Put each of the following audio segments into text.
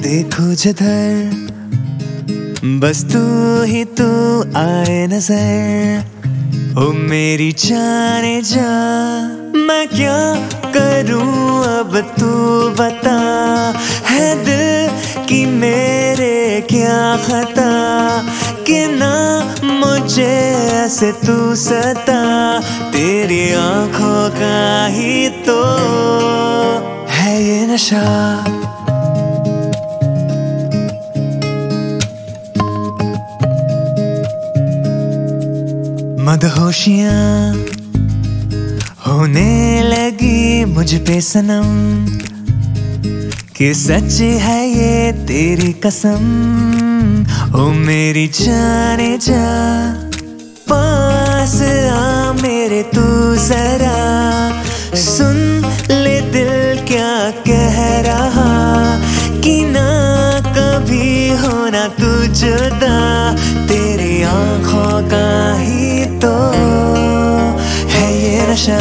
देखो जिधर बस तू ही तू आए नजर। ओ मेरी जाने जा, मैं क्या करूं अब तू बता। है दिल की मेरे क्या खता कि ना मुझे ऐसे तू सता। तेरी आंखों का ही तो है ये नशा। मदहोशियां होने लगी मुझ पे सनम कि सच है ये तेरी कसम। ओ मेरी जाने जा, पास आ मेरे तू जरा। सुन ले दिल क्या कह रहा कि ना कभी होना तू जुदा। तेरी आंखों का ही तो है ये नशा,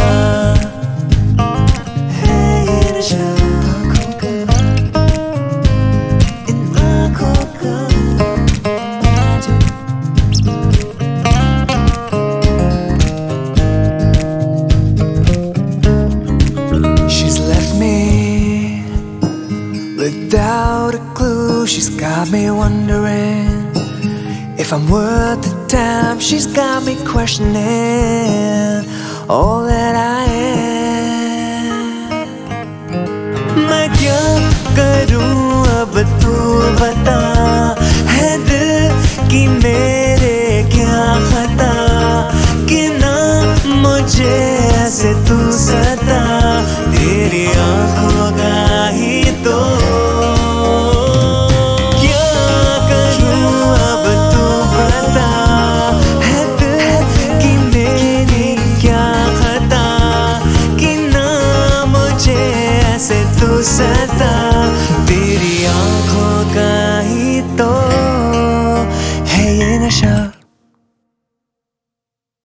है ये नशा। आंखों का, इन आंखों का। She's left me without a clue. She's got me wondering if I'm worth the time. She's got me questioning all that I am. मैं क्या करूं अब तू बता। है दिल की मेरे क्या खता कि ना मुझे ऐसे तू सता। तेरी आंखों का ही तो सता।